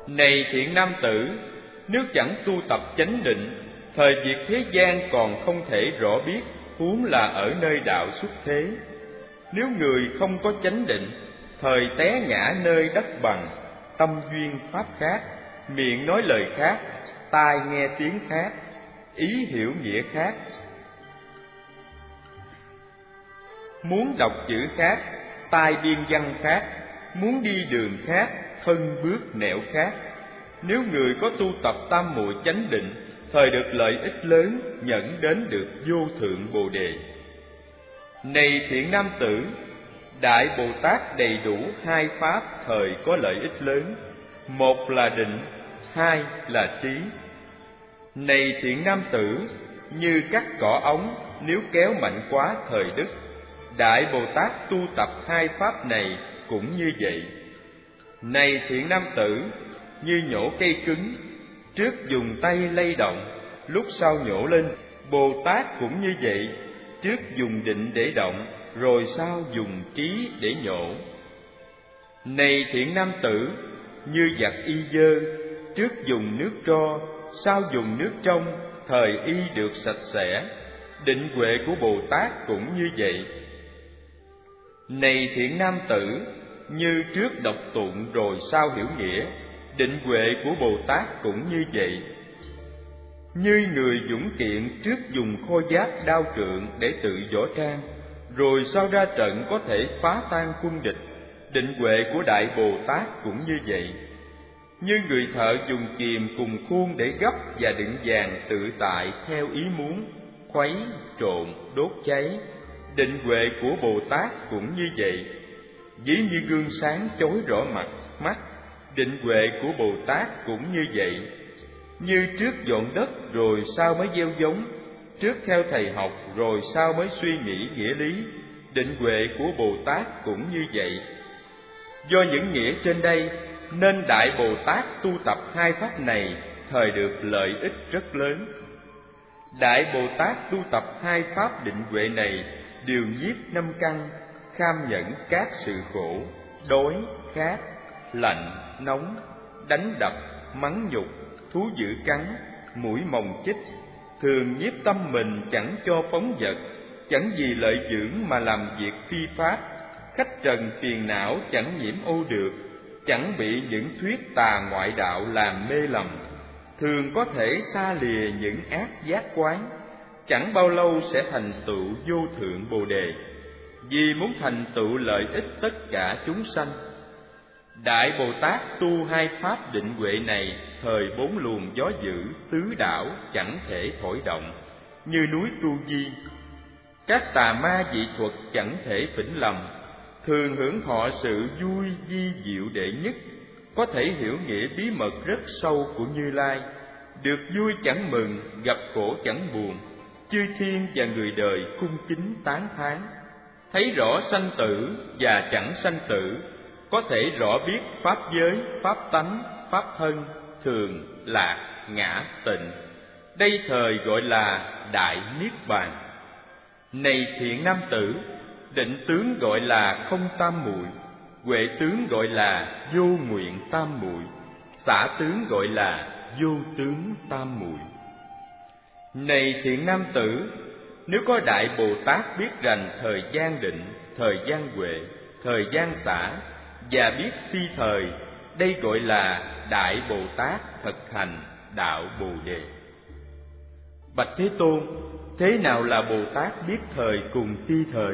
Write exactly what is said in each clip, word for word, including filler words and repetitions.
Này thiện nam tử, nếu chẳng tu tập chánh định, thời việc thế gian còn không thể rõ biết, huống là ở nơi đạo xuất thế. Nếu người không có chánh định, thời té ngã nơi đất bằng, tâm duyên pháp khác, miệng nói lời khác, tai nghe tiếng khác, ý hiểu nghĩa khác, muốn đọc chữ khác, tai biên văn khác, muốn đi đường khác, thân bước nẻo khác. Nếu người có tu tập tam muội chánh định, thời được lợi ích lớn, nhẫn đến được vô thượng bồ đề. Này thiện nam tử, Đại Bồ Tát đầy đủ hai pháp thời có lợi ích lớn, một là định, hai là trí. Này thiện nam tử, như cắt cỏ ống, nếu kéo mạnh quá thời đứt, Đại Bồ Tát tu tập hai pháp này cũng như vậy. Này thiện nam tử, như nhổ cây cứng, trước dùng tay lay động, lúc sau nhổ lên, Bồ Tát cũng như vậy, trước dùng định để động, rồi sau dùng trí để nhổ. Này thiện nam tử, như giặt y dơ, trước dùng nước tro, sau dùng nước trong, thời y được sạch sẽ. Định huệ của Bồ Tát cũng như vậy. Này thiện nam tử, như trước đọc tụng rồi sau hiểu nghĩa, định huệ của Bồ Tát cũng như vậy. Như người dũng kiện trước dùng khôi giáp đao trượng để tự võ trang, rồi sau ra trận có thể phá tan quân địch, định huệ của Đại Bồ Tát cũng như vậy. Như người thợ dùng kìm cùng khuôn để gấp và đựng vàng tự tại theo ý muốn, khuấy, trộn, đốt cháy, định huệ của Bồ Tát cũng như vậy. Ví như gương sáng chói rõ mặt, mắt, định huệ của Bồ Tát cũng như vậy. Như trước dọn đất rồi sau mới gieo giống, trước theo thầy học rồi sau mới suy nghĩ nghĩa lý, định huệ của Bồ Tát cũng như vậy. Do những nghĩa trên đây, nên Đại Bồ Tát tu tập hai pháp này, thời được lợi ích rất lớn. Đại Bồ Tát tu tập hai pháp định huệ này, điều nhiếp năm căn, kham nhẫn các sự khổ, đói, khát, lạnh, nóng, đánh đập, mắng nhục, thú dữ cắn, mũi mồng chích, thường nhiếp tâm mình chẳng cho phóng dật, chẳng vì lợi dưỡng mà làm việc phi pháp, khách trần phiền não chẳng nhiễm ô được, chẳng bị những thuyết tà ngoại đạo làm mê lầm, thường có thể xa lìa những ác giác quán, chẳng bao lâu sẽ thành tựu vô thượng bồ đề, vì muốn thành tựu lợi ích tất cả chúng sanh. Đại Bồ Tát tu hai pháp định huệ này, thời bốn luồng gió dữ tứ đảo chẳng thể thổi động, như núi Tu Di. Các tà ma dị thuật chẳng thể phỉnh lầm, thường hưởng thọ sự vui di diệu đệ nhất, có thể hiểu nghĩa bí mật rất sâu của Như Lai, được vui chẳng mừng, gặp khổ chẳng buồn, chư thiên và người đời cung kính tán thán, thấy rõ sanh tử và chẳng sanh tử, có thể rõ biết pháp giới, pháp tánh, pháp thân, thường, lạc, ngã, tịnh. Đây thời gọi là Đại Niết Bàn. Này thiện nam tử, định tướng gọi là không tam muội, huệ tướng gọi là vô nguyện tam muội, xả tướng gọi là vô tướng tam muội. Này thiện nam tử, nếu có Đại Bồ Tát biết rành thời gian định, thời gian huệ, thời gian xả và biết phi thời, đây gọi là Đại Bồ Tát thực hành đạo Bồ Đề. Bạch Thế Tôn, thế nào là Bồ Tát biết thời cùng phi thời?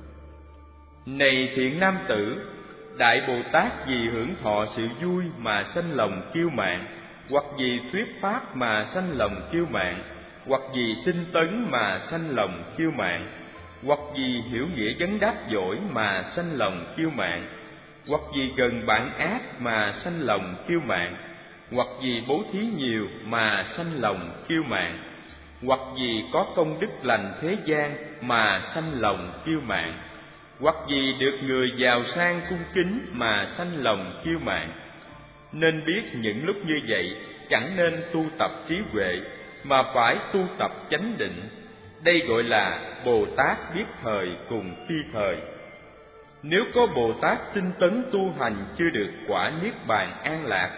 Này thiện nam tử, Đại Bồ Tát vì hưởng thọ sự vui mà sanh lòng kiêu mạn, hoặc vì thuyết pháp mà sanh lòng kiêu mạn, hoặc vì tinh tấn mà sanh lòng kiêu mạn, hoặc vì hiểu nghĩa vấn đáp giỏi mà sanh lòng kiêu mạn, hoặc vì gần bạn ác mà sanh lòng kiêu mạn, hoặc vì bố thí nhiều mà sanh lòng kiêu mạn, hoặc vì có công đức lành thế gian mà sanh lòng kiêu mạn, hoặc vì được người giàu sang cung kính mà sanh lòng kiêu mạn. Nên biết những lúc như vậy chẳng nên tu tập trí huệ, mà phải tu tập chánh định. Đây gọi là Bồ Tát biết thời cùng phi thời. Nếu có Bồ Tát tinh tấn tu hành chưa được quả niết bàn an lạc,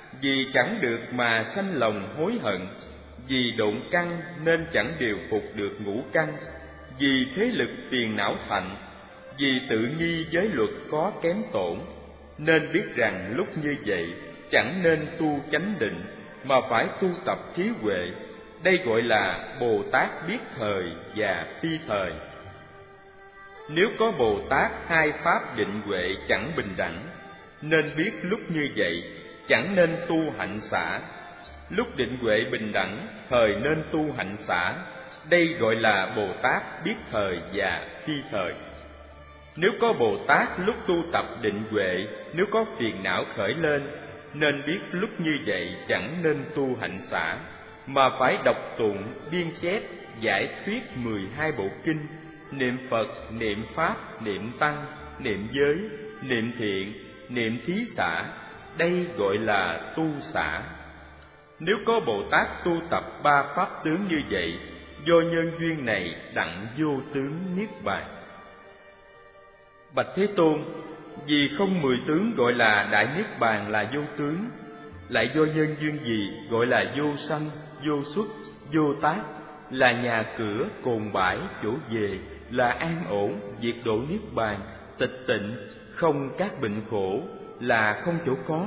vì chẳng được mà sanh lòng hối hận, vì độn căn nên chẳng điều phục được ngũ căn, vì thế lực phiền não thạnh, vì tự nghi giới luật có kém tổn, nên biết rằng lúc như vậy chẳng nên tu chánh định mà phải tu tập trí huệ. Đây gọi là Bồ Tát biết thời và phi thời. Nếu có Bồ Tát hai pháp định huệ chẳng bình đẳng, nên biết lúc như vậy chẳng nên tu hạnh xả. Lúc định huệ bình đẳng, thời nên tu hạnh xả. Đây gọi là Bồ Tát biết thời và phi thời. Nếu có Bồ Tát lúc tu tập định huệ, nếu có phiền não khởi lên, nên biết lúc như vậy chẳng nên tu hạnh xả, mà phải đọc tụng, biên chép, giải thuyết mười hai bộ kinh, niệm Phật, niệm Pháp, niệm Tăng, niệm giới, niệm thiện, niệm thí xả. Đây gọi là tu xả. Nếu có Bồ Tát tu tập ba pháp tướng như vậy, do nhân duyên này đặng vô tướng niết bàn. Bạch Thế Tôn, vì không mười tướng gọi là đại niết bàn là vô tướng, lại do nhân duyên gì gọi là vô sanh, vô xuất, vô tác, là nhà cửa, cồn bãi, chỗ về, là an ổn, diệt độ niết bàn, tịch tịnh, không các bệnh khổ, là không chỗ có.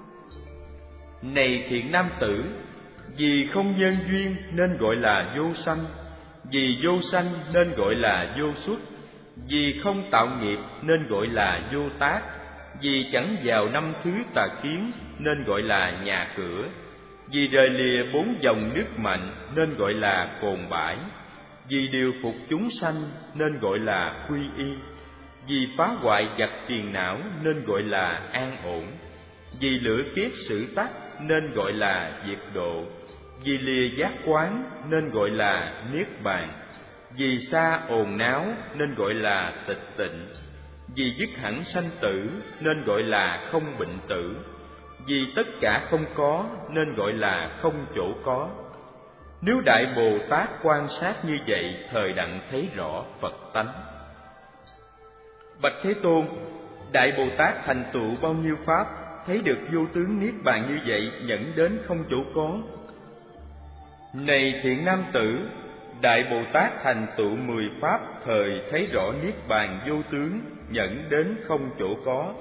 Này thiện nam tử, vì không nhân duyên nên gọi là vô sanh, vì vô sanh nên gọi là vô xuất, vì không tạo nghiệp nên gọi là vô tác, vì chẳng vào năm thứ tà kiến nên gọi là nhà cửa, vì rời lìa bốn dòng nước mạnh nên gọi là cồn bãi, vì điều phục chúng sanh nên gọi là quy y, vì phá hoại giặc phiền não nên gọi là an ổn, vì lửa kiết sự tắc nên gọi là diệt độ, vì lìa giác quán nên gọi là niết bàn, vì xa ồn náo nên gọi là tịch tịnh, vì dứt hẳn sanh tử nên gọi là không bệnh tử, vì tất cả không có nên gọi là không chỗ có. Nếu Đại Bồ Tát quan sát như vậy, thời đặng thấy rõ Phật tánh. Bạch Thế Tôn, Đại Bồ Tát thành tựu bao nhiêu pháp, thấy được vô tướng niết bàn như vậy, nhẫn đến không chỗ có. Này thiện nam tử, Đại Bồ Tát thành tựu mười pháp, thời thấy rõ niết bàn vô tướng, nhẫn đến không chỗ có.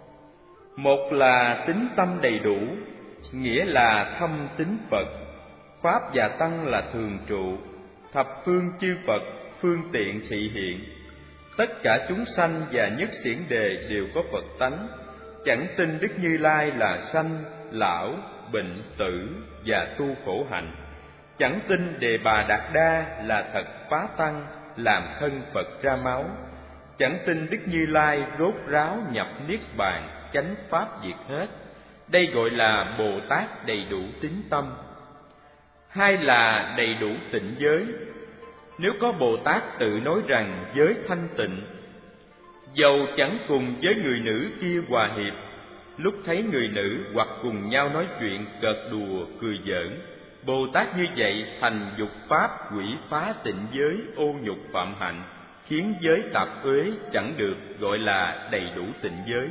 Một là tín tâm đầy đủ, nghĩa là thâm tín Phật. Pháp và tăng là thường trụ, thập phương chư Phật phương tiện thị hiện. Tất cả chúng sanh và nhất xiển đề đều có Phật tánh, chẳng tin Đức Như Lai là sanh, lão, bệnh, tử và tu khổ hạnh. Chẳng tin Đề Bà Đạt Đa là thật phá tăng, làm thân Phật ra máu. Chẳng tin Đức Như Lai rốt ráo nhập niết bàn, chánh pháp diệt hết. Đây gọi là Bồ Tát đầy đủ tín tâm. Hai là đầy đủ tịnh giới. Nếu có Bồ Tát tự nói rằng giới thanh tịnh, dầu chẳng cùng với người nữ kia hòa hiệp, lúc thấy người nữ hoặc cùng nhau nói chuyện cợt đùa cười giỡn, Bồ Tát như vậy thành dục pháp quỷ phá tịnh giới, ô nhục phạm hạnh, khiến giới tạp uế chẳng được, gọi là đầy đủ tịnh giới.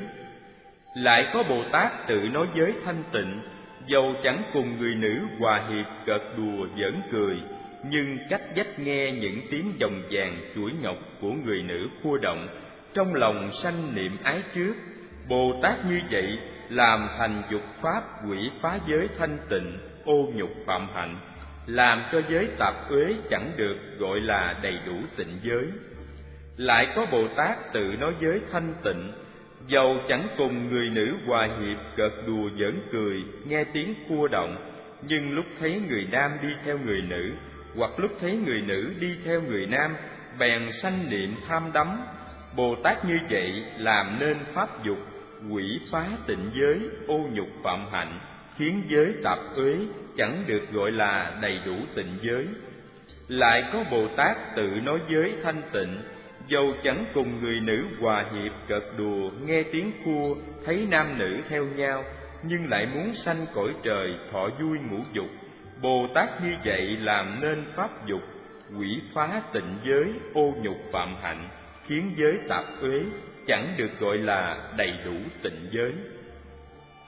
Lại có Bồ Tát tự nói giới thanh tịnh, dầu chẳng cùng người nữ hòa hiệp cợt đùa giỡn cười, nhưng cách vách nghe những tiếng vòng vàng chuỗi ngọc của người nữ khua động, trong lòng sanh niệm ái trước. Bồ Tát như vậy làm thành dục pháp quỷ phá giới thanh tịnh, ô nhục phạm hạnh, làm cho giới tạp uế chẳng được, gọi là đầy đủ tịnh giới. Lại có Bồ Tát tự nói giới thanh tịnh, dầu chẳng cùng người nữ hòa hiệp cợt đùa giỡn cười, nghe tiếng khua động, nhưng lúc thấy người nam đi theo người nữ, hoặc lúc thấy người nữ đi theo người nam, bèn sanh niệm tham đắm. Bồ Tát như vậy làm nên pháp dục quỷ phá tịnh giới, ô nhục phạm hạnh, khiến giới tạp uế chẳng được, gọi là đầy đủ tịnh giới. Lại có Bồ Tát tự nói giới thanh tịnh, dầu chẳng cùng người nữ hòa hiệp cợt đùa, nghe tiếng khua, thấy nam nữ theo nhau, nhưng lại muốn sanh cõi trời thọ vui ngũ dục. Bồ Tát như vậy làm nên pháp dục quỷ phá tịnh giới, ô nhục phạm hạnh, khiến giới tạp uế chẳng được, gọi là đầy đủ tịnh giới.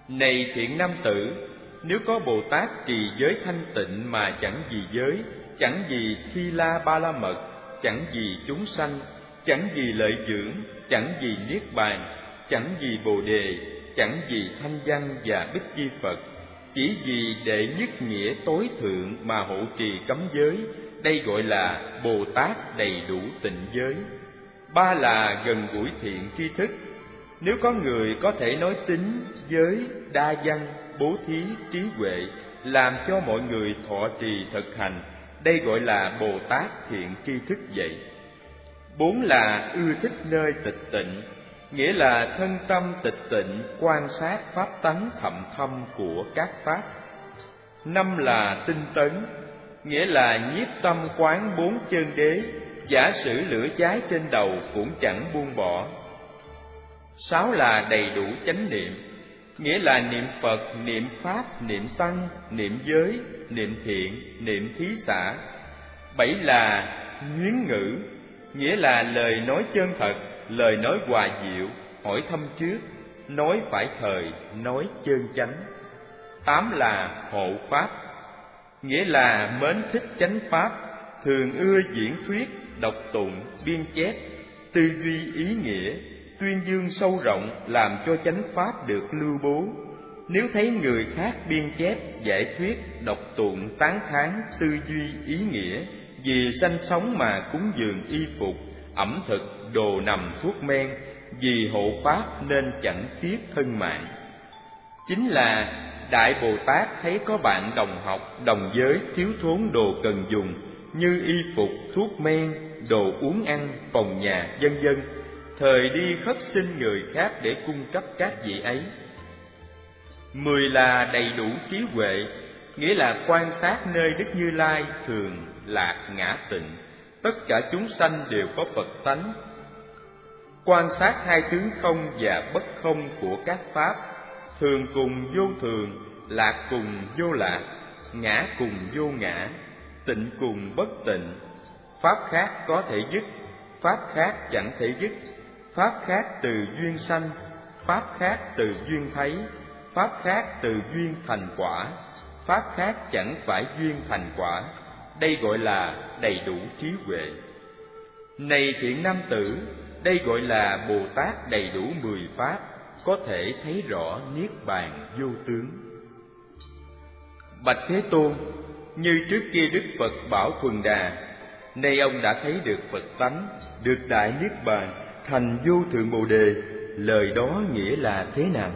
Này thiện nam tử, nếu có Bồ Tát trì giới thanh tịnh mà chẳng vì giới, chẳng vì thi la ba la mật, chẳng vì chúng sanh, chẳng vì lợi dưỡng, chẳng vì niết bàn, chẳng vì bồ đề, chẳng vì thanh văn và bích chi Phật, chỉ vì đệ nhất nghĩa tối thượng mà hộ trì cấm giới, đây gọi là Bồ Tát đầy đủ tịnh giới. Ba là gần gũi thiện tri thức. Nếu có người có thể nói tính, giới, đa văn, bố thí, trí huệ, làm cho mọi người thọ trì thực hành, đây gọi là Bồ Tát thiện tri thức vậy. Bốn là ưa thích nơi tịch tịnh, nghĩa là thân tâm tịch tịnh, quan sát pháp tánh thậm thâm của các pháp. Năm là tinh tấn, nghĩa là nhiếp tâm quán bốn chân đế, giả sử lửa cháy trên đầu cũng chẳng buông bỏ. Sáu là đầy đủ chánh niệm, nghĩa là niệm Phật, niệm Pháp, niệm Tăng, niệm giới, niệm thiện, niệm thí xả. Bảy là nhuyến ngữ, nghĩa là lời nói chân thật, lời nói hòa diệu, hỏi thăm trước, nói phải thời, nói chân chánh. Tám là hộ pháp, nghĩa là mến thích chánh pháp, thường ưa diễn thuyết, đọc tụng, biên chép, tư duy ý nghĩa, tuyên dương sâu rộng, làm cho chánh pháp được lưu bố. Nếu thấy người khác biên chép, giải thuyết, đọc tụng, tán thán, tư duy ý nghĩa, vì sanh sống mà cúng dường y phục, ẩm thực, đồ nằm, thuốc men, vì hộ pháp nên chẳng tiếc thân mạng. Chính là Đại Bồ Tát thấy có bạn đồng học, đồng giới thiếu thốn đồ cần dùng như y phục, thuốc men, đồ uống ăn, phòng nhà, vân vân, thời đi khất xin người khác để cung cấp các vị ấy. Mười là đầy đủ trí huệ, nghĩa là quan sát nơi Đức Như Lai thường, lạc, ngã, tịnh, tất cả chúng sanh đều có Phật tánh. Quan sát hai tướng không và bất không của các pháp, thường cùng vô thường, lạc cùng vô lạc, ngã cùng vô ngã, tịnh cùng bất tịnh. Pháp khác có thể dứt, pháp khác chẳng thể dứt, pháp khác từ duyên sanh, pháp khác từ duyên thấy, pháp khác từ duyên thành quả, pháp khác chẳng phải duyên thành quả. Đây gọi là đầy đủ trí huệ. Này thiện nam tử, đây gọi là Bồ Tát đầy đủ mười pháp, có thể thấy rõ niết bàn vô tướng. Bạch Thế Tôn, như trước kia Đức Phật bảo Thuần Đà, nay ông đã thấy được Phật tánh, được đại niết bàn, thành vô thượng Bồ đề, lời đó nghĩa là thế nào?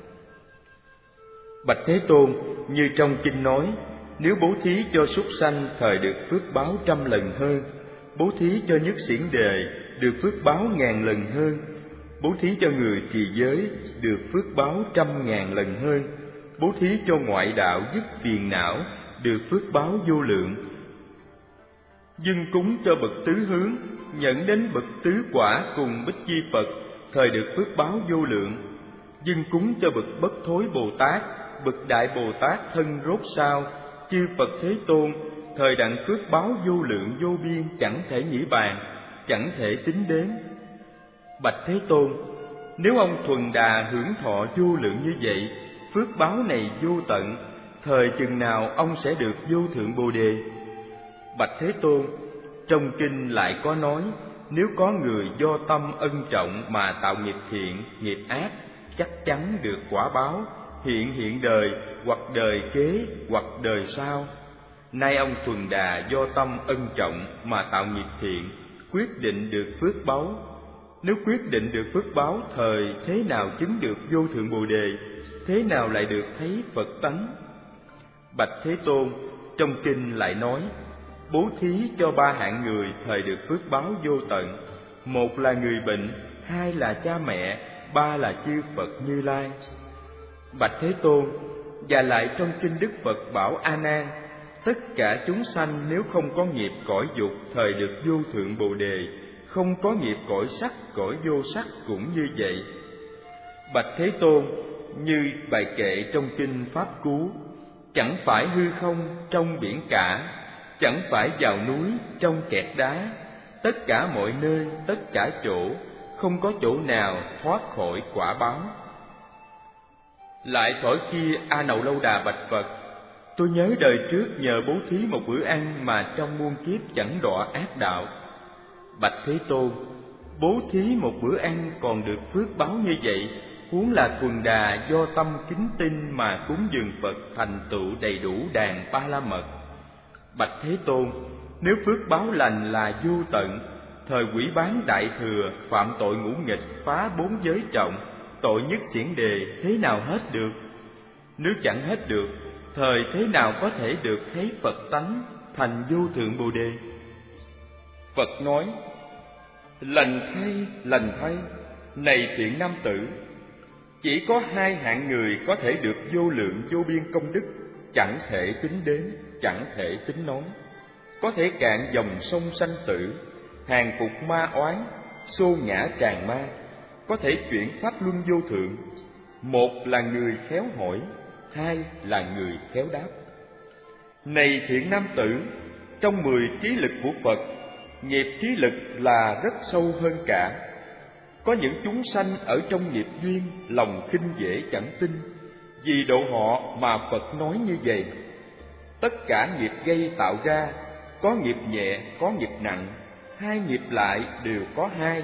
Bạch Thế Tôn, như trong kinh nói, nếu bố thí cho súc sanh thời được phước báo trăm lần hơn, bố thí cho nhất xiển đề được phước báo ngàn lần hơn, bố thí cho người trì giới được phước báo trăm ngàn lần hơn, bố thí cho ngoại đạo dứt phiền não được phước báo vô lượng, dâng cúng cho bậc tứ hướng, nhận đến bậc tứ quả cùng bích chi Phật thời được phước báo vô lượng, dâng cúng cho bậc bất thối Bồ Tát, bậc đại Bồ Tát thân rốt sao, chư Phật Thế Tôn thời đặng phước báo vô lượng vô biên, chẳng thể nghĩ bàn, chẳng thể tính đến. Bạch Thế Tôn, nếu ông Thuần Đà hưởng thọ vô lượng như vậy, phước báo này vô tận, thời chừng nào ông sẽ được vô thượng Bồ đề? Bạch Thế Tôn, trong kinh lại có nói, nếu có người do tâm ân trọng mà tạo nghiệp thiện, nghiệp ác, chắc chắn được quả báo, hiện hiện đời, hoặc đời kế, hoặc đời sau. Nay ông Thuần Đà do tâm ân trọng mà tạo nghiệp thiện, quyết định được phước báu. Nếu quyết định được phước báo, thời thế nào chứng được vô thượng Bồ đề, thế nào lại được thấy Phật tánh? Bạch Thế Tôn, trong kinh lại nói, bố thí cho ba hạng người thời được phước báo vô tận. Một là người bệnh, hai là cha mẹ, ba là chư Phật Như Lai. Bạch Thế Tôn, và lại trong kinh Đức Phật bảo A Nan, tất cả chúng sanh nếu không có nghiệp cõi dục thời được vô thượng Bồ đề, không có nghiệp cõi sắc, cõi vô sắc cũng như vậy. Bạch Thế Tôn, như bài kệ trong kinh Pháp Cú, chẳng phải hư không trong biển cả, chẳng phải vào núi trong kẹt đá, tất cả mọi nơi, tất cả chỗ, không có chỗ nào thoát khỏi quả báo. Lại thuở kia, A Nậu Lâu Đà bạch Phật: tôi nhớ đời trước nhờ bố thí một bữa ăn mà trong muôn kiếp chẳng đọa ác đạo. Bạch Thế Tôn, bố thí một bữa ăn còn được phước báo như vậy, huống là thuần đà do tâm kính tin mà cúng dường Phật thành tựu đầy đủ đàn ba la mật. Bạch Thế Tôn, nếu phước báo lành là vô tận, thời Quỷ Bán Đại Thừa phạm tội ngũ nghịch, phá bốn giới trọng, tội nhất xiển đề, thế nào hết được? Nếu chẳng hết được, thời thế nào có thể được thấy Phật tánh thành vô thượng Bồ Đề? Phật nói: lành thay, lành thay, này thiện nam tử, chỉ có hai hạng người có thể được vô lượng vô biên công đức, chẳng thể tính đến, chẳng thể tính nói, có thể cạn dòng sông sanh tử, hàng phục ma oán, xô ngã tràn ma, có thể chuyển pháp luân vô thượng. Một là người khéo hỏi, hai là người khéo đáp. Này thiện nam tử, trong mười trí lực của Phật, nghiệp trí lực là rất sâu hơn cả. Có những chúng sanh ở trong nghiệp duyên, lòng khinh dễ chẳng tin, vì độ họ mà Phật nói như vậy. Tất cả nghiệp gây tạo ra, có nghiệp nhẹ, có nghiệp nặng, hai nghiệp lại đều có hai.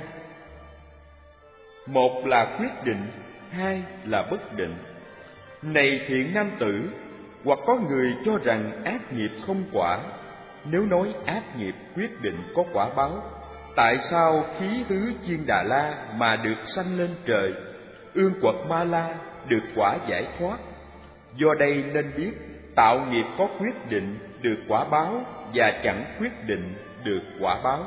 Một là quyết định, hai là bất định. Này thiện nam tử, hoặc có người cho rằng ác nghiệp không quả. Nếu nói ác nghiệp quyết định có quả báo, tại sao khí tứ Chiên Đà La mà được sanh lên trời, ương quật Ma La được quả giải thoát? Do đây nên biết, tạo nghiệp có quyết định được quả báo, và chẳng quyết định được quả báo.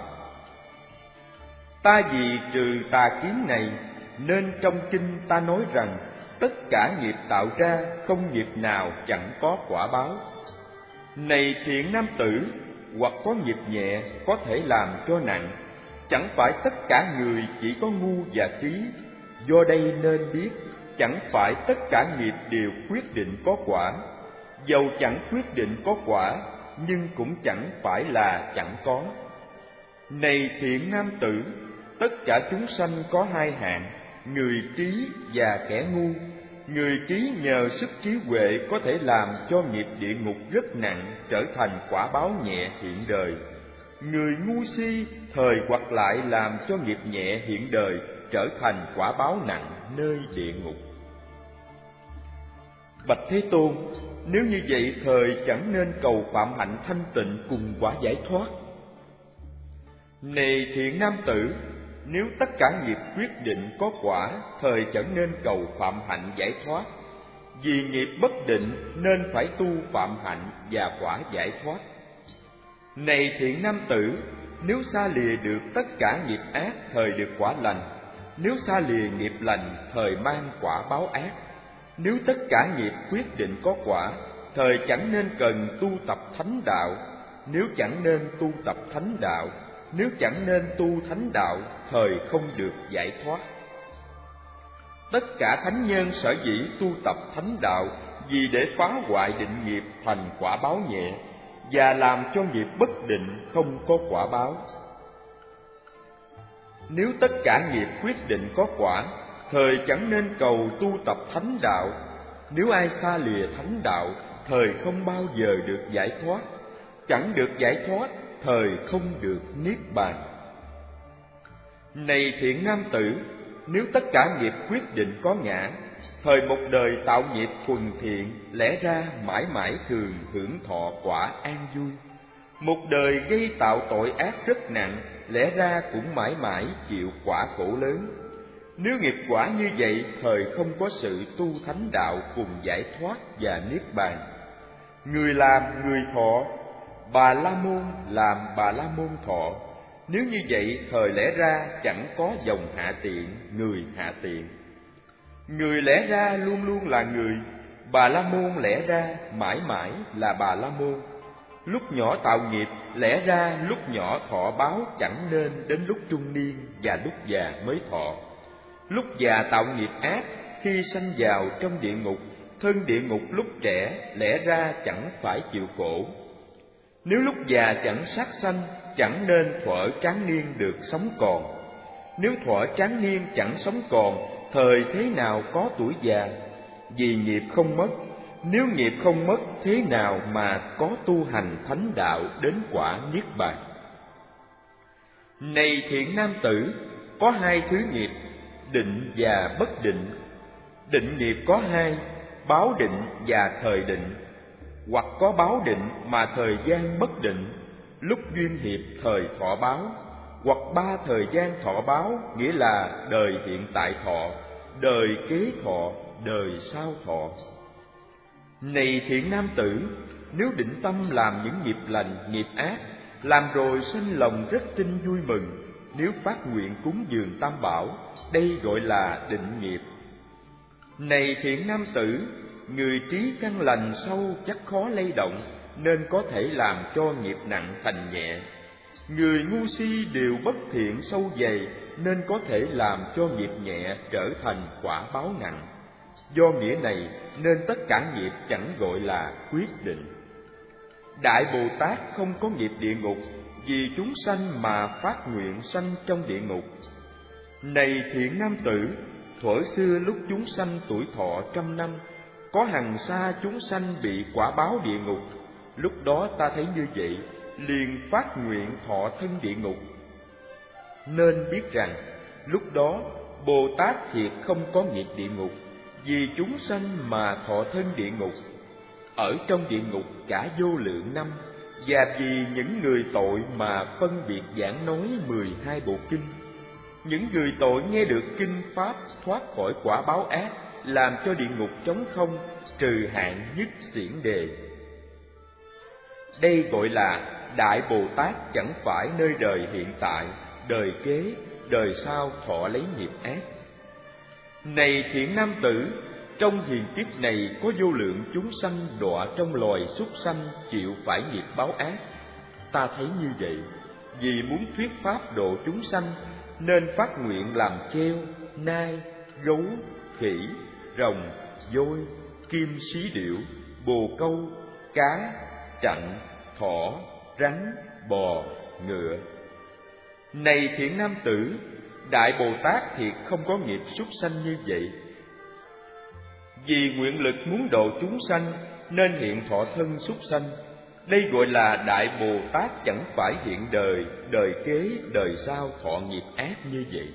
Ta vì trừ tà kiến này, nên trong kinh ta nói rằng tất cả nghiệp tạo ra, không nghiệp nào chẳng có quả báo. Này thiện nam tử, hoặc có nghiệp nhẹ có thể làm cho nặng, chẳng phải tất cả người chỉ có ngu và trí. Do đây nên biết, chẳng phải tất cả nghiệp đều quyết định có quả. Dầu chẳng quyết định có quả, nhưng cũng chẳng phải là chẳng có. Này thiện nam tử, tất cả chúng sanh có hai hạng, người trí và kẻ ngu. Người trí nhờ sức trí huệ có thể làm cho nghiệp địa ngục rất nặng trở thành quả báo nhẹ hiện đời. Người ngu si thời hoặc lại làm cho nghiệp nhẹ hiện đời trở thành quả báo nặng nơi địa ngục. Bạch Thế Tôn, nếu như vậy thời chẳng nên cầu phạm hạnh thanh tịnh cùng quả giải thoát. Này thiện nam tử, nếu tất cả nghiệp quyết định có quả, thời chẳng nên cầu phạm hạnh giải thoát. Vì nghiệp bất định nên phải tu phạm hạnh và quả giải thoát. Này thiện nam tử, nếu xa lìa được tất cả nghiệp ác, thời được quả lành. Nếu xa lìa nghiệp lành, thời mang quả báo ác. Nếu tất cả nghiệp quyết định có quả, thời chẳng nên cần tu tập thánh đạo. Nếu chẳng nên tu tập thánh đạo, nếu chẳng nên tu thánh đạo, thời không được giải thoát. Tất cả thánh nhân sở dĩ tu tập thánh đạo, vì để phá hoại định nghiệp thành quả báo nhẹ, và làm cho nghiệp bất định không có quả báo. Nếu tất cả nghiệp quyết định có quả, thời chẳng nên cầu tu tập thánh đạo. Nếu ai xa lìa thánh đạo, thời không bao giờ được giải thoát. Chẳng được giải thoát, thời không được niết bàn. Này thiện nam tử, nếu tất cả nghiệp quyết định có ngã, thời một đời tạo nghiệp thuần thiện, lẽ ra mãi mãi thường hưởng thọ quả an vui. Một đời gây tạo tội ác rất nặng, lẽ ra cũng mãi mãi chịu quả khổ lớn. Nếu nghiệp quả như vậy, thời không có sự tu thánh đạo cùng giải thoát và niết bàn. Người làm người thọ, Bà La Môn làm Bà La Môn thọ. Nếu như vậy, thời lẽ ra chẳng có dòng hạ tiện, người hạ tiện. Người lẽ ra luôn luôn là người, Bà La Môn lẽ ra mãi mãi là Bà La Môn. Lúc nhỏ tạo nghiệp, lẽ ra lúc nhỏ thọ báo chẳng nên đến lúc trung niên và lúc già mới thọ. Lúc già tạo nghiệp ác, khi sanh vào trong địa ngục, thân địa ngục lúc trẻ lẽ ra chẳng phải chịu khổ. Nếu lúc già chẳng sát sanh, chẳng nên thuở tráng niên được sống còn. Nếu thuở tráng niên chẳng sống còn, thời thế nào có tuổi già? vì nghiệp không mất. Nếu nghiệp không mất, thế nào mà có tu hành thánh đạo đến quả niết bàn? Này thiện nam tử, có hai thứ nghiệp, định và bất định. Định nghiệp có hai, báo định và thời định. Hoặc có báo định mà thời gian bất định, lúc duyên hiệp thời thọ báo. Hoặc ba thời gian thọ báo, nghĩa là đời hiện tại thọ, đời kế thọ, đời sau thọ. Này thiện nam tử, nếu định tâm làm những nghiệp lành, nghiệp ác, làm rồi sanh lòng rất tin vui mừng. Nếu phát nguyện cúng dường tam bảo, đây gọi là định nghiệp. Này thiện nam tử, người trí căn lành sâu chắc khó lay động, nên có thể làm cho nghiệp nặng thành nhẹ. Người ngu si đều bất thiện sâu dày, nên có thể làm cho nghiệp nhẹ trở thành quả báo nặng. Do nghĩa này nên tất cả nghiệp chẳng gọi là quyết định. Đại Bồ Tát không có nghiệp địa ngục, vì chúng sanh mà phát nguyện sanh trong địa ngục. Này thiện nam tử, thuở xưa lúc chúng sanh tuổi thọ trăm năm, có hằng sa chúng sanh bị quả báo địa ngục. Lúc đó ta thấy như vậy, liền phát nguyện thọ thân địa ngục. Nên biết rằng, lúc đó Bồ Tát thiệt không có nghiệp địa ngục, vì chúng sanh mà thọ thân địa ngục, ở trong địa ngục cả vô lượng năm, và vì những người tội mà phân biệt giảng nói mười hai bộ kinh. Những người tội nghe được kinh pháp thoát khỏi quả báo ác, làm cho địa ngục trống không, trừ hạn nhất xiển đề. Đây gọi là Đại Bồ Tát chẳng phải nơi đời hiện tại, đời kế, đời sau thọ lấy nghiệp ác. Này thiện nam tử, trong hiền kiếp này có vô lượng chúng sanh đọa trong loài súc sanh chịu phải nghiệp báo ác. Ta thấy như vậy, vì muốn thuyết pháp độ chúng sanh, nên phát nguyện làm treo, nai, gấu, khỉ, rồng, voi, kim xí điểu, bồ câu, cá, chặn, thỏ, rắn, bò, ngựa. Này thiện nam tử, Đại Bồ Tát thiệt không có nghiệp súc sanh như vậy. Vì nguyện lực muốn độ chúng sanh, nên hiện thọ thân súc sanh. Đây gọi là Đại Bồ Tát chẳng phải hiện đời, đời kế, đời sau thọ nghiệp ác như vậy.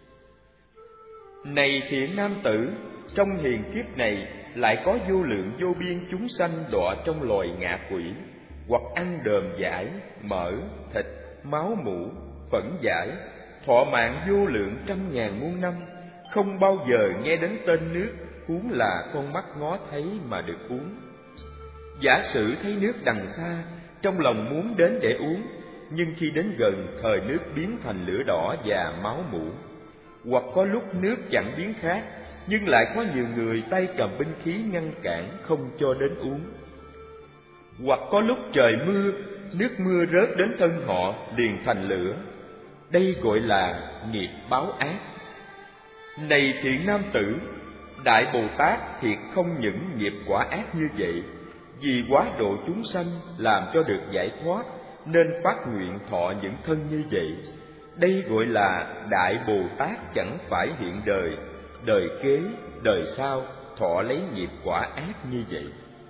Này thiện nam tử, trong hiền kiếp này lại có vô lượng vô biên chúng sanh đọa trong loài ngạ quỷ, hoặc ăn đờm dãi, mỡ, thịt, máu mủ, phẫn dãi, thọ mạng vô lượng trăm ngàn muôn năm, không bao giờ nghe đến tên nước, huống là con mắt ngó thấy mà được uống. Giả sử thấy nước đằng xa, trong lòng muốn đến để uống, nhưng khi đến gần, thời nước biến thành lửa đỏ và máu mủ. Hoặc có lúc nước chẳng biến khác, nhưng lại có nhiều người tay cầm binh khí ngăn cản không cho đến uống. Hoặc có lúc trời mưa, nước mưa rớt đến thân họ liền thành lửa. Đây gọi là nghiệp báo ác. Này thiện nam tử, Đại Bồ Tát thiệt không những nghiệp quả ác như vậy, vì quá độ chúng sanh làm cho được giải thoát, nên phát nguyện thọ những thân như vậy. Đây gọi là Đại Bồ Tát chẳng phải hiện đời, đời kế, đời sau thọ lấy nghiệp quả ác như vậy.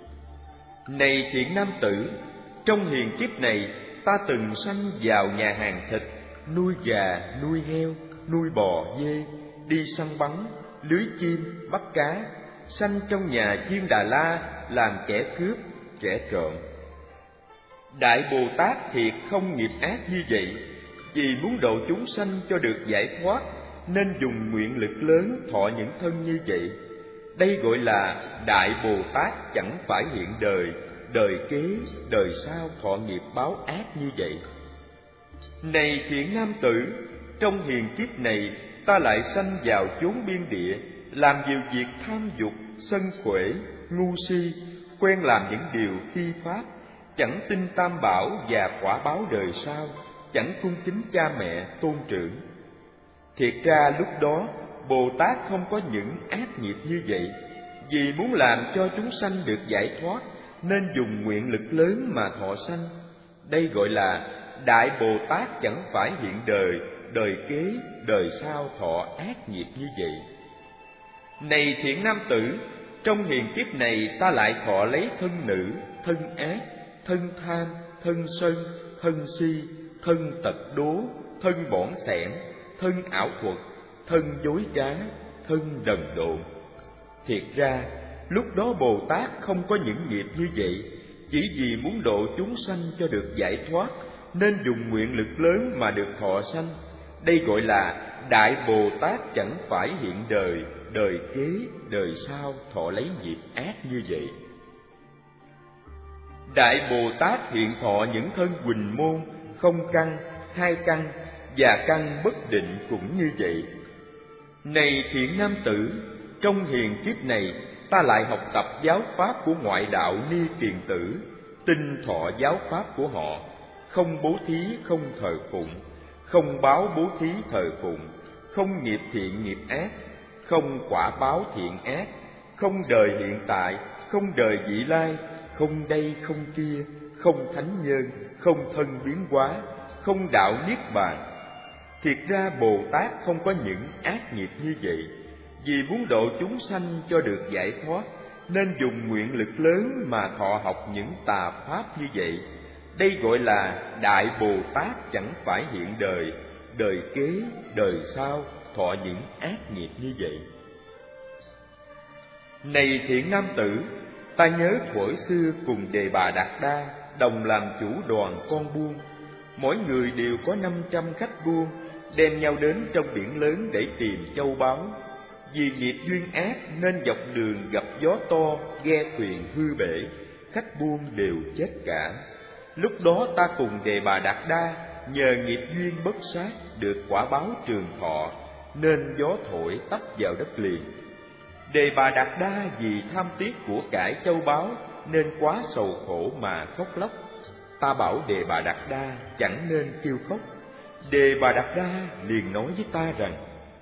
Này thiện nam tử, trong hiền kiếp này ta từng sanh vào nhà hàng thịt, nuôi gà, nuôi heo, nuôi bò, dê, đi săn bắn, lưới chim, bắt cá, sanh trong nhà Chiên Đà La làm kẻ cướp, kẻ trộm. Đại Bồ Tát thiệt không nghiệp ác như vậy, vì muốn độ chúng sanh cho được giải thoát, nên dùng nguyện lực lớn thọ những thân như vậy. Đây gọi là Đại Bồ Tát chẳng phải hiện đời, đời kế, đời sau thọ nghiệp báo ác như vậy. Này thiện nam tử, trong hiền kiếp này ta lại sanh vào chốn biên địa, làm nhiều việc tham dục, sân khỏe, ngu si, quen làm những điều phi pháp, chẳng tin tam bảo và quả báo đời sau, chẳng cung kính cha mẹ, tôn trưởng. Thiệt ra lúc đó Bồ Tát không có những ác nghiệp như vậy, vì muốn làm cho chúng sanh được giải thoát, nên dùng nguyện lực lớn mà thọ sanh. Đây gọi là Đại Bồ Tát chẳng phải hiện đời, đời kế, đời sau thọ ác nghiệp như vậy. Này thiện nam tử, trong hiện kiếp này ta lại thọ lấy thân nữ, thân ác, thân tham, thân sân, thân si, thân tật đố, thân bỏn xẻn, thân ảo thuật, thân dối trá, thân đần độn. Thiệt ra, lúc đó Bồ Tát không có những nghiệp như vậy, chỉ vì muốn độ chúng sanh cho được giải thoát, nên dùng nguyện lực lớn mà được thọ sanh. Đây gọi là Đại Bồ Tát chẳng phải hiện đời, đời kế, đời sau thọ lấy nghiệp ác như vậy. Đại Bồ Tát hiện thọ những thân huỳnh môn, không căn, hai căn và căn bất định cũng như vậy. Này thiện nam tử, trong hiền kiếp này ta lại học tập giáo pháp của ngoại đạo Ni Kiền tử, tinh thọ giáo pháp của họ, không bố thí không thờ phụng, không báo bố thí thờ phụng, không nghiệp thiện nghiệp ác, không quả báo thiện ác, không đời hiện tại, không đời vị lai, không đây không kia, không thánh nhân, không thân biến hóa, không đạo niết bàn. Thiệt ra Bồ Tát không có những ác nghiệp như vậy, vì muốn độ chúng sanh cho được giải thoát, nên dùng nguyện lực lớn mà thọ học những tà pháp như vậy. Đây gọi là Đại Bồ Tát chẳng phải hiện đời, đời kế, đời sau thọ những ác nghiệp như vậy. Này thiện nam tử, ta nhớ thuở xưa cùng Đề Bà Đạt Đa đồng làm chủ đoàn con buôn. Mỗi người đều có năm trăm khách buôn, đem nhau đến trong biển lớn để tìm châu báu. Vì nghiệp duyên ác nên dọc đường gặp gió to, ghe thuyền hư bể, khách buôn đều chết cả. Lúc đó ta cùng Đề Bà Đạt Đa nhờ nghiệp duyên bất sát được quả báo trường thọ, nên gió thổi tấp vào đất liền. Đề Bà Đạt Đa vì tham tiếc của cải châu báu nên quá sầu khổ mà khóc lóc. Ta bảo Đề Bà Đạt Đa chẳng nên kêu khóc. Đề Bà Đạt Đa liền nói với ta rằng: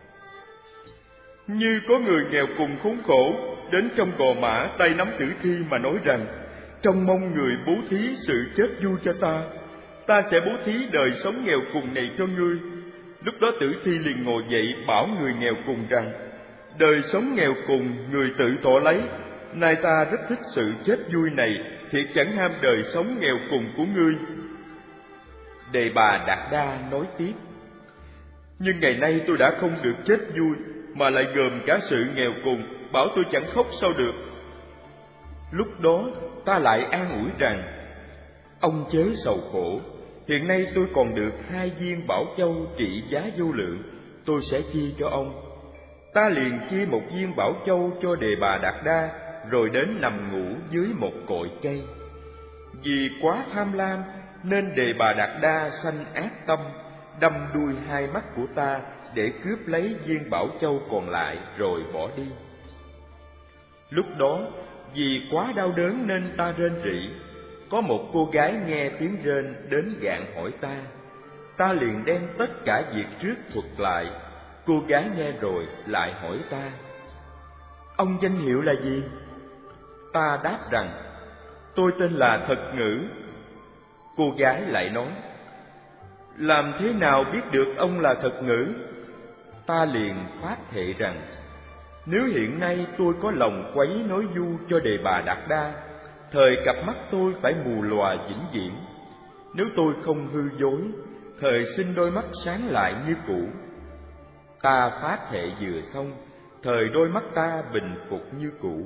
như có người nghèo cùng khốn khổ đến trong gò mã tay nắm tử thi mà nói rằng: trong mong người bố thí sự chết vui cho ta, ta sẽ bố thí đời sống nghèo cùng này cho ngươi. Lúc đó tử thi liền ngồi dậy bảo người nghèo cùng rằng: đời sống nghèo cùng người tự thọ lấy, nay ta rất thích sự chết vui này, thiệt chẳng ham đời sống nghèo cùng của ngươi. Đề Bà Đạt Đa nói tiếp: nhưng ngày nay tôi đã không được chết vui, mà lại gồm cả sự nghèo cùng, bảo tôi chẳng khóc sao được. Lúc đó ta lại an ủi rằng: ông chớ sầu khổ, hiện nay tôi còn được hai viên bảo châu trị giá vô lượng, tôi sẽ chia cho ông. Ta liền chia một viên bảo châu cho Đề Bà Đạt Đa, rồi đến nằm ngủ dưới một cội cây. Vì quá tham lam nên Đề Bà Đạt Đa sanh ác tâm, đâm đuôi hai mắt của ta để cướp lấy viên bảo châu còn lại rồi bỏ đi. Lúc đó vì quá đau đớn nên ta rên rỉ. Có một cô gái nghe tiếng rên đến gạn hỏi ta. Ta liền đem tất cả việc trước thuật lại. Cô gái nghe rồi lại hỏi ta: ông danh hiệu là gì? Ta đáp rằng: tôi tên là Thật Ngữ. Cô gái lại nói: làm thế nào biết được ông là Thật Ngữ? Ta liền phát thệ rằng: nếu hiện nay tôi có lòng quấy nói du cho Đề Bà Đạt Đa, thời cặp mắt tôi phải mù lòa vĩnh viễn. Nếu tôi không hư dối, thời xin đôi mắt sáng lại như cũ. Ta phát thệ vừa xong, thời đôi mắt ta bình phục như cũ.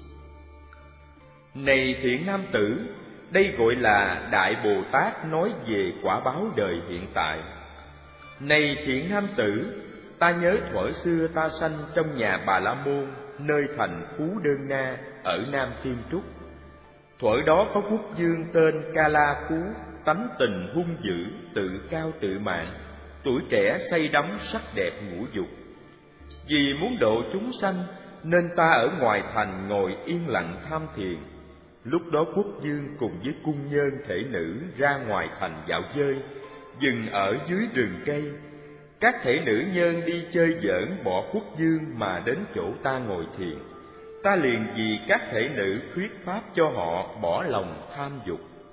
Này thiện nam tử, đây gọi là Đại Bồ Tát nói về quả báo đời hiện tại. Này thiện nam tử, ta nhớ thuở xưa ta sanh trong nhà Bà La Môn, nơi thành Phú Đơn Na ở Nam Thiên Trúc. Thuở đó có quốc vương tên Ca La Phú, tánh tình hung dữ, tự cao tự mạn, tuổi trẻ say đắm sắc đẹp ngũ dục. Vì muốn độ chúng sanh nên ta ở ngoài thành ngồi yên lặng tham thiền. Lúc đó quốc vương cùng với cung nhân thể nữ ra ngoài thành dạo chơi, dừng ở dưới rừng cây. Các thể nữ nhân đi chơi giỡn bỏ quốc vương mà đến chỗ ta ngồi thiền. Ta liền vì các thể nữ thuyết pháp cho họ bỏ lòng tham dục.